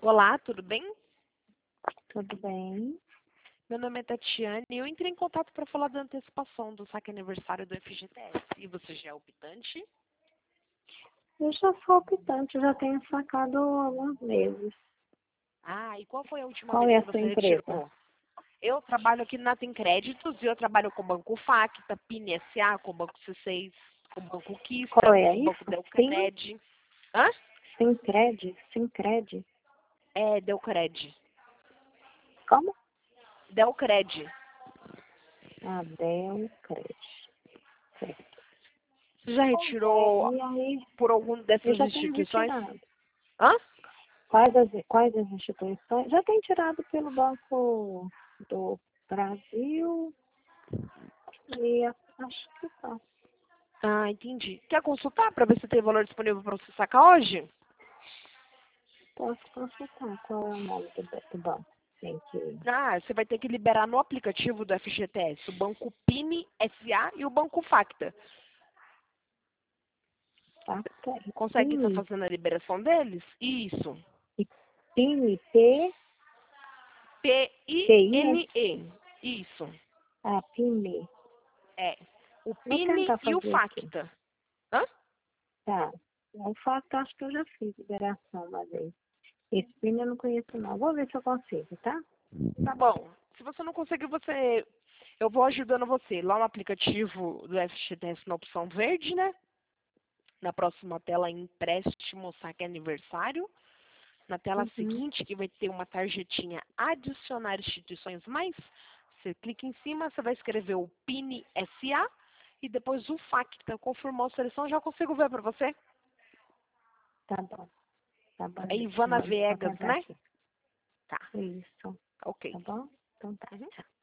Olá, tudo bem? Tudo bem? Meu nome é Tatiane e eu entrei em contato para falar da antecipação do saque aniversário do FGTS. E você já é optante? Eu já sou optante, já tenho sacado há alguns meses. Ah, e qual foi a última Qual vez é que a sua você empresa? retirou? Eu trabalho aqui na Tem Créditos e eu trabalho com o Banco Facta, PIN SA, com o Banco C6, com o Banco Qual Kista, é com o Banco isso? Sim? Delcred. Hã? Sincred? Sincred? É, Delcred. Como? Delcred. Adelcred. Certo. Você já retirou E aí, por alguma eu dessas já tenho instituições? retirado. Hã? Quais as instituições? Já tenho tirado pelo Banco do Brasil e acho que tá. Ah, entendi. Quer consultar para ver se tem valor disponível para você sacar hoje? Posso consultar qual é o nome do banco. Tem que... Ah, você vai ter que liberar no aplicativo do FGTS o Banco PIN SA e o Banco Facta. Tá, Consegue estar PIN, fazendo a liberação deles? Isso. PIN, PIN, PINE. Isso. PIN. É. O Vou PIN tentar e o fazer aqui. Facta. Hã? Tá. O fato, acho que eu já fiz liberação uma vez. Esse PIN eu não conheço não. Vou ver se eu consigo, tá? Tá bom. Se você não conseguir, eu vou ajudando você. Lá no aplicativo do FGTS na opção verde, né? Na próxima tela, empréstimo, saque aniversário. Na tela Uhum. seguinte, que vai ter uma tarjetinha adicionar instituições mais, você clica em cima, você vai escrever o PIN SA e depois o FACTA. Confirmou a seleção, já consigo ver para você. Tá bom. Tá bom. É Ivana Vou Viegas, tentar né? aqui. Tá, Isso. ok. Tá bom? Então tá. Uhum. Tchau.